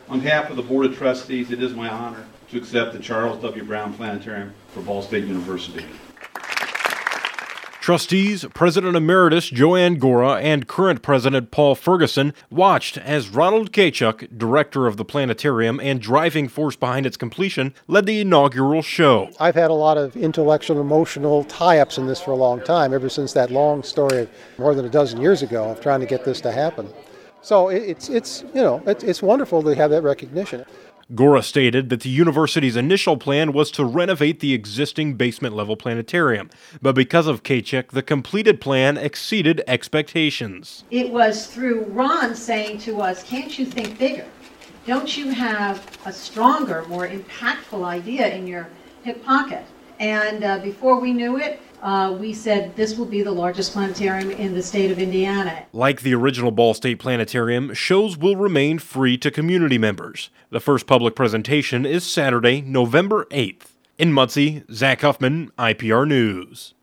On behalf of the Board of Trustees, it is my honor to accept the Charles W. Brown Planetarium for Ball State University. Trustees, President Emeritus Joanne Gora, and current President Paul Ferguson watched as Ronald Kachuk, director of the planetarium and driving force behind its completion, led the inaugural show. I've had a lot of intellectual and emotional tie-ups in this for a long time, ever since that long story of more than a dozen years ago of trying to get this to happen. So it's wonderful to have that recognition. Gora stated that the university's initial plan was to renovate the existing basement-level planetarium, but because of Kachuk, the completed plan exceeded expectations. It was through Ron saying to us, can't you think bigger? Don't you have a stronger, more impactful idea in your hip pocket? And before we knew it, we said this will be the largest planetarium in the state of Indiana. Like the original Ball State Planetarium, shows will remain free to community members. The first public presentation is Saturday, November 8th. In Muncie, Zach Huffman, IPR News.